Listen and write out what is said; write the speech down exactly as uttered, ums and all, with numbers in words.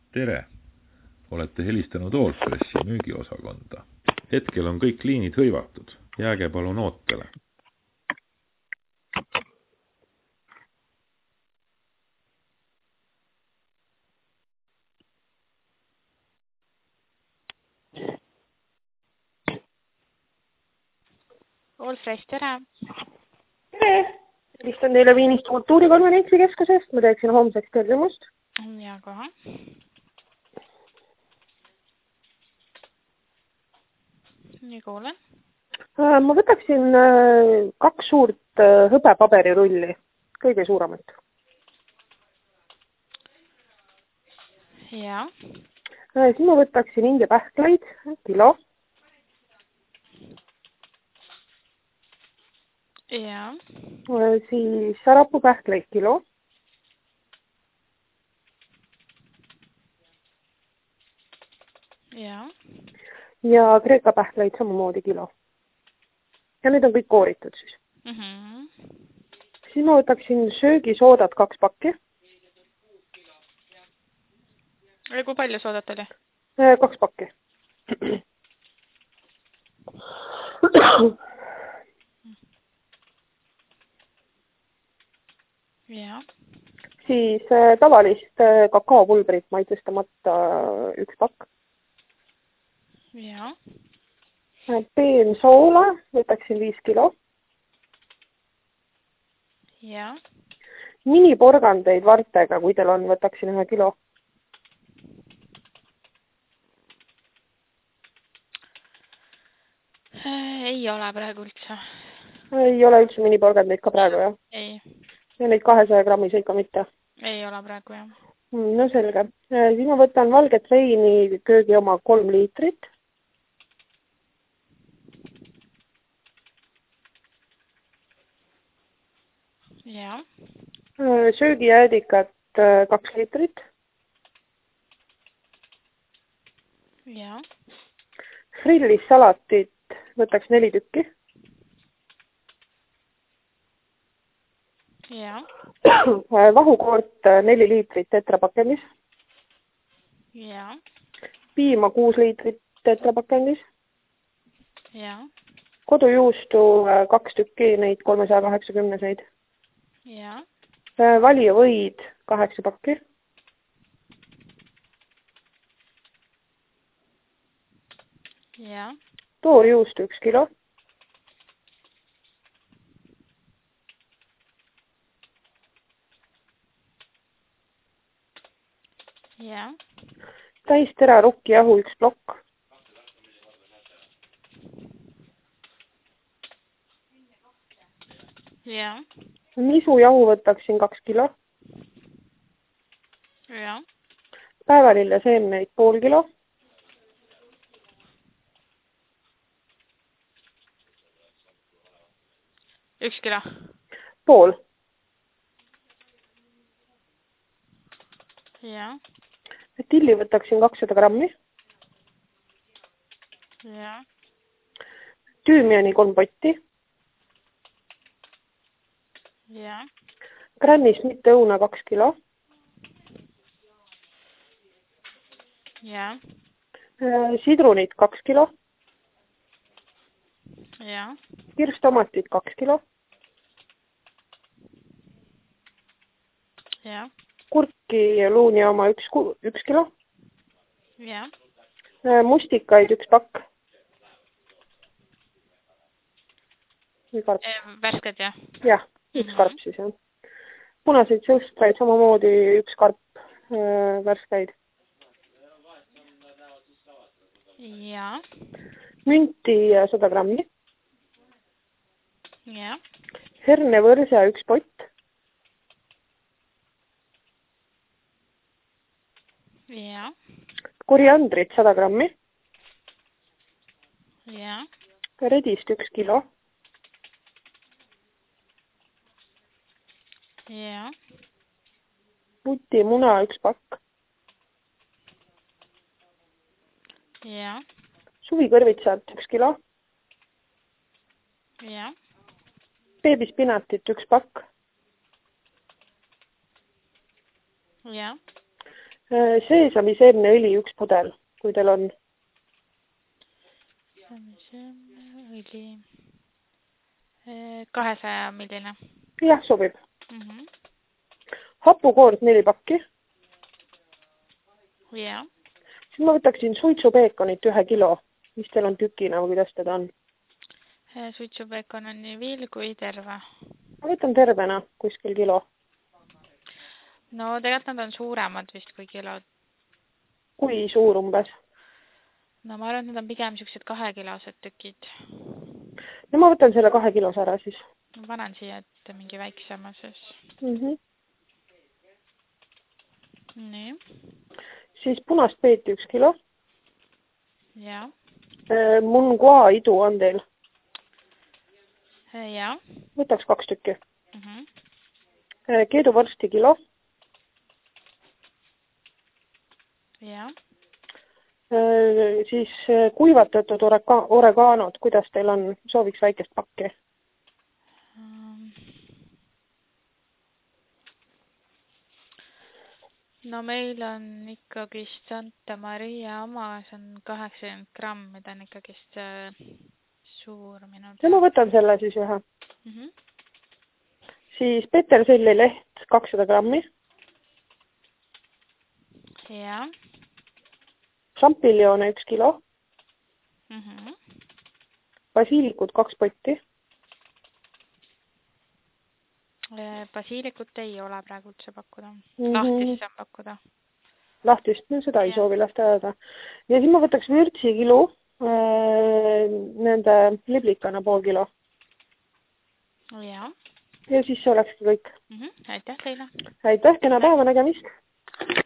Tere! Olete helistanud Allfreshi müügiosakonda. Hetkel on kõik liinid hõivatud. Jääge palun ootele. Allfresh, tere! Tere! Helistan teile Viinist kultuurikonverentsikeskusest. Ma teeksin homseks tellimust. Ja kohe. Nii kuulen. Ma võtaksin kaks suurt hõbepaberirulli, kõige suuremat. Ja. Siis ma võtaksin India pähkleid, kilo. Ja. Siis sarapuu pähkleid, kilo. Ja. Ja kreeka pähkleid samamoodi kilo. Ja need on kõik kooritud siis. Mm -hmm. Siis ma võtaksin söögisoodat kaks pakki. Ja kui palju soodat oli? Kaks pakki. Ja. Siis tavalist kakaopulbrit maitsestamata üks pakk. Ja. Peensoola võtaksin viis kilo. Ja. Miniporgandeid vartega, kui teil on, võtaksin ühe kilo. Ei ole praegu üldse. Ei ole üldse miniporgandeid ka praegu, jah? Ei. Ja neid kahesaja grammiseid ka mitte? Ei ole praegu, jah. No selge. Siis ma võtan valget veini köögi oma kolm liitrit. Ja. Söögijäädikat kaks liitrit. Ja. Frillissalatit võtaks neli tükki. Ja. Vahukoort neli liitrit tetrapakendis. Ja. Piima kuus liitrit tetrapakendis. Ja. Kodujuustu kaks tükki, neid kolmesaja kaheksakümneseid. Ja. Valijavõid kaheksa pakki. Ja. Toorjuustu üks kilo. Ja. Täistera rukkijahu üks plokk. Ja. Nisujahu võtaksin kaks kilo. Ja. Päevalille seemneid pool kilo. Üks kilo. Pool. Ja. Tilli võtaksin kakssada grammi. Ja. Tüümiani kolm potti. Ja. Grannis mitte õuna kaks kilo. Ja. Sidrunid kaks kilo. Ja. Kirstomatid kaks kilo. Ja. Kurki ja luuni oma üks, üks kilo. Ja. Mustikaid üks pakk. Värsked, jah? Jah, üks karp siis, jah. Punaseid sõustraid samamoodi üks karp äh, värskeid. Ja. Münti sada grammi. Ja. Hernevõrse üks pott. Ja. Koriandrit sada grammi. Ja. Redist üks kilo. Ja. Putimuna üks pakk. Ja. Suvikõrvitsat üks kilo. Ja. Beebispinatit üks pakk. Ja. seesamiseemneõli üks pudel, kui teil on. Seesamiseemneõli. kahesaja milline. Jah, sobib. Mm -hmm. Hapukoort neli pakki. Ja. Siis ma võtaksin suitsupeekonit ühe kilo. Mis teil on tükina või kuidas teda on? Suitsupeekon on nii viil kui terve. Ma võtan tervena kuskil kilo. No tegelikult nad on suuremad vist kui kilod. Kui suur umbes? No ma arvan, et nad on pigem siuksed kahekilosed tükid. No ma võtan selle kahe kilos ära siis. Ma panen siia ette mingi väiksema siis. Mm -hmm. Nii. Siis punast peeti üks kilo. Ja. Mungua idu on teil? Ja. Võtaks kaks tükki. Mm -hmm. Keeduvorsti kilo. Ja. Siis kuivatatud orega- oregaanod, kuidas teil on? Sooviks väikest pakki. Um. No meil on ikkagist Santa Maria oma, see on kaheksakümmend grammi, ta on ikkagist suur minu. Ja ma võtan selle siis ühe. Mm -hmm. Siis peterselli leht kakssada grammi. Ja. Šampiljone üks kilo. Mm -hmm. Basiilikud kaks potti. Basiilikut ei ole praegu üldse pakkuda. Mm -hmm. Lahtist saan pakkuda. Lahtist, no seda ei ja. Soovi lasta ajada. Ja siis ma võtaks vürtsi kilu, äh, nende liblikana pool kilo. Ja. Ja siis see olekski kõik. Mm -hmm. Aitäh teile. Aitäh, kena päeva nägemist.